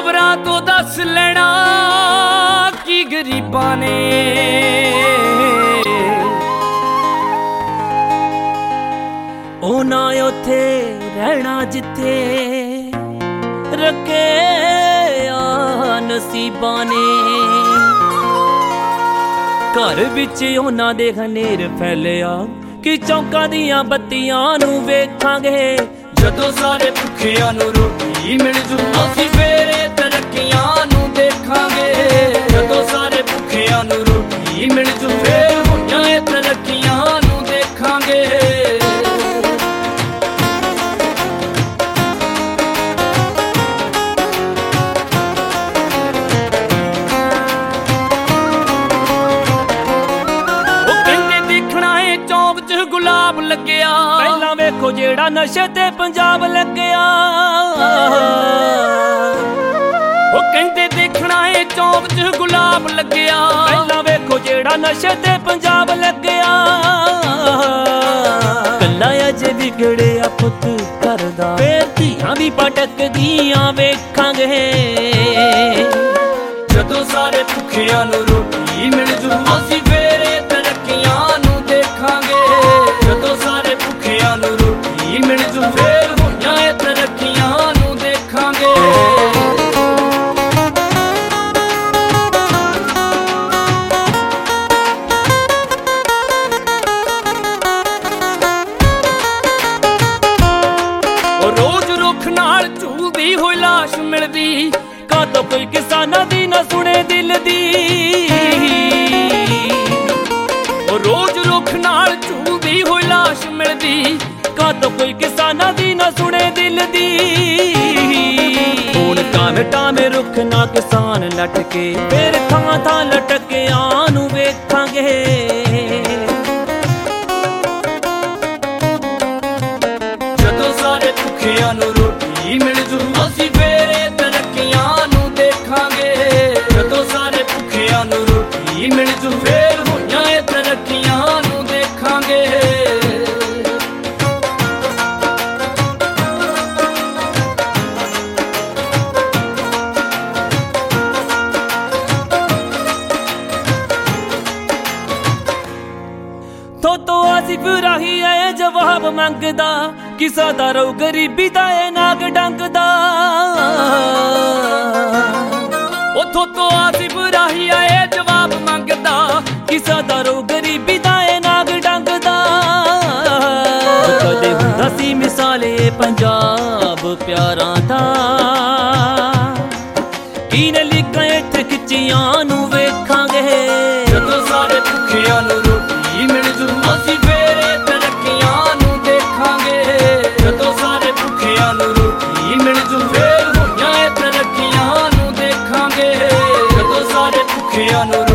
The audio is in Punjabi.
ਖਬਰਾਂ ਤੋਂ ਦੱਸ ਲੈਣਾ ਕੀ ਗਰੀਬਾਂ ਨੇ ਉਹ ਨਾ ਉੱਥੇ ਰਹਿਣਾ ਜਿੱਥੇ ਰੱਖੇ ਆ ਨਸੀਬਾਂ ਨੇ। ਘਰ ਵਿੱਚ ਉਹਨਾਂ ਦੇ ਹਨੇਰ ਫੈਲਿਆ ਕਿ ਚੌਂਕਾਂ ਦੀਆਂ ਬੱਤੀਆਂ ਨੂੰ ਵੇਖਾਂਗੇ ਜਦੋਂ ਸਾਰੇ ਭੁੱਖਿਆਂ ਨੂੰ ਰੋਟੀ ਮਿਲ ਜੂ। ਅਸੀਂ ਫੇਰ ਤਰੱਕੀਆਂ ਨੂੰ ਦੇਖਾਂਗੇ ਜਦੋਂ ਸਾਰੇ ਭੁੱਖਿਆਂ ਨੂੰ ਰੋਟੀ ਮਿਲ ਜੂ। ਫੇਰ ਹੋਈਆਂ ਤਰੱਕੀਆਂ ਨੂੰ ਦੇਖਾਂਗੇ। ਗੁਲਾਬ ਲੱਗਿਆ ਪਹਿਲਾਂ ਵੇਖੋ ਜਿਹੜਾ ਨਸ਼ੇ ਤੇ ਪੰਜਾਬ ਲੱਗਿਆ। ਉਹ ਕਹਿੰਦੇ ਦੇਖਣਾ ਏ ਚੌਂਕ 'ਚ ਗੁਲਾਬ ਲੱਗਿਆ ਪਹਿਲਾਂ ਵੇਖੋ ਜਿਹੜਾ ਨਸ਼ੇ ਤੇ ਪੰਜਾਬ ਲੱਗਿਆ। ਕੱਲਾ ਅਜੇ ਵਿਗੜਿਆ ਪੁੱਤ ਕਰਦਾ ਫੇਰ ਧੀਆਂ ਵੀ ਭਟਕਦੀਆਂ ਵੇਖਾਂਗੇ ਜਦੋਂ ਸਾਰੇ ਭੁੱਖਿਆਂ ਨੂੰ ਰੋਟੀ ਮਿਲ ਜੂ। ਅਸੀਂ ਫੇਰ ਤਰੱਕੀਆਂ ਨੂੰ ਦੇਖਾਂਗੇ ਜਦੋਂ ਸਾਰੇ ਭੁੱਖਿਆਂ ਨੂੰ ਰੋਟੀ ਮਿਲ ਜੂ। ਫੇਰ ਹੋਈਆਂ ਤਰੱਕੀਆਂ ਨੂੰ ਦੇਖਾਂਗੇ। ਉਹ ਰੋਜ਼ ਰੁੱਖ ਨਾਲ ਝੂਲਦੀ ਹੋਈ ਲਾਸ਼ ਮਿਲਦੀ ਕਾਹਤੋਂ ਕੋਈ ਕਿਸਾਨਾਂ ਦੀ ਨਾ ਸੁਣੇ ਦਿਲ ਦੀ। ਉਹ ਰੋਜ਼ ਰੁੱਖ ਨਾਲ ਝੂਲਦੀ ਹੋਈ ਲਾਸ਼ ਮਿਲਦੀ ਕਾਹਤੋਂ ਕੋਈ ਕਿਸਾਨਾਂ ਦੀ ਨਾ ਸੁਣੇ ਦਿਲ ਦੀ। ਹੁਣ ਟਾਵੇਂ ਰੁੱਖ ਨਾ ਕਿਸਾਨ ਲਟਕੇ ਫੇਰ ਥਾਂ ਥਾਂ ਲਟਕਿਆਂ ਨੂੰ ਵੇਖਾਂਗੇ ਜਦੋਂ ਸਾਰੇ ਭੁੱਖਿਆਂ ਨੂੰ ਰੋਟੀ ਮਿਲ ਜੂ। ਅਸੀਂ ਫੇਰ ਤਰੱਕੀਆਂ ਨੂੰ ਦੇਖਾਂਗੇ ਜਦੋਂ ਸਾਰੇ ਭੁੱਖਿਆਂ ਨੂੰ ਰੋਟੀ ਮਿਲ ਜੂ। ਫੇਰ ਹੋਈਆਂ ਤਰੱਕੀਆਂ ਨੂੰ ਦੇਖਾਂਗੇ। ਤੋਂ ਆਸਿਫ ਰਾਹੀ ਏ ਜਵਾਬ ਮੰਗਦਾ ਕਿਸਾ ਦਾ ਰੋ ਗਰੀਬੀ ਦਾ ਏ ਨਾਗ ਡੰਗਦਾ। ਉਥੋਂ ਤੋਂ ਆਸਿਫ ਰਾਹੀ ਏ ਜਵਾਬ ਮੰਗਦਾ ਕਿਸਾ ਦਾ ਰੋ ਗਰੀਬੀ ਦਾ ਏ ਨਾਗ ਡੰਗਦਾ। ਕਦੇ ਹੁੰਦਾ ਸੀ ਮਿਸਾਲੇ ਪੰਜਾਬ ਪਿਆਰਾਂ ਦਾ ਕਿਨੇ ਲਿਖਾਂ ਇੱਥੇ ਖਿੱਚੀਆਂ ਨੂੰ ਵੇਖਾਂਗੇ ਜਦੋਂ ਸਾਰੇ ਭੁੱਖਿਆਂ ਨੂੰ ਰੋਟੀ ਮਿਲ ਜੂ। ਅਸੀਂ ਫੇਰ ਤਰੱਕੀਆਂ ਨੂੰ ਦੇਖਾਂਗੇ ਜਦੋਂ ਸਾਰੇ ਭੁੱਖਿਆਂ ਨੂੰ ਰੋਟੀ ਮਿਲ ਜੂ। ਫੇਰ ਹੋਈਆਂ ਤਰੱਕੀਆਂ ਨੂੰ ਦੇਖਾਂਗੇ ਜਦੋਂ ਸਾਰੇ ਭੁੱਖਿਆਂ ਨੂੰ